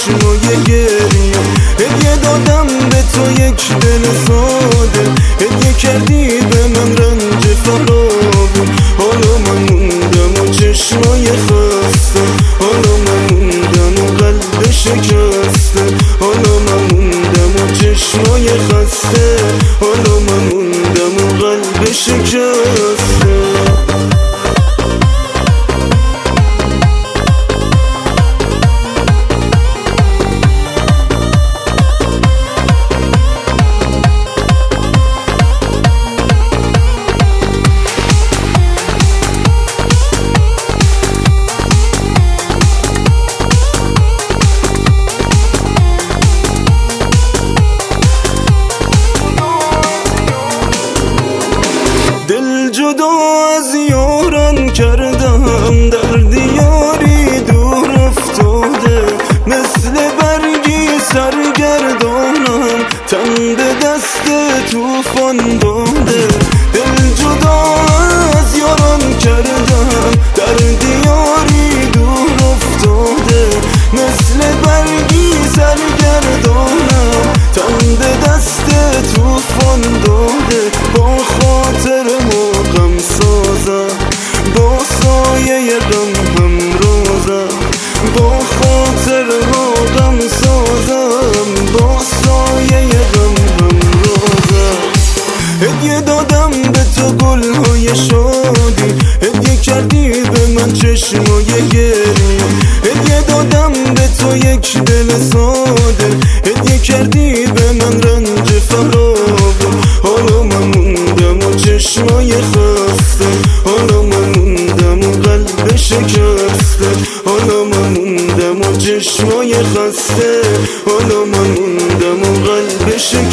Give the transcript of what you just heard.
چشمای گریه. هدیه دادم به تو یک دل ساده، هدیه کردی به من رنج فراوون. حالا من موندم و چشمای خسته، حالا من موندم و قلب شکسته. حالا من موندم و چشمای خسته، حالا من موندم و قلب شکسته. دل جدا از یاران کردم، در دیاری دور افتاده. مثل برگی سرگردانم، تن به دست توفان داده. دل جدا از یاران کردم، در دیاری دور افتاده. مثل برگی سرگردانم، تن به دست توفان داده. با خاطر غم سازم، با سایه غم همرازم. با خاطر غم سازم، با سایه غم همرازم. هدیه دادم به تو گلهای شادی، هدیه کردی به من چشمای گریه. هدیه دادم به تو یک دل ساده، هدیه کردی به من رنج فراوون. حالا من موندم و چشمای خسته، حالا من موندم و قلب شکسته. حالا من موندم و چشمای خسته، حالا من موندم و قلب شکسته.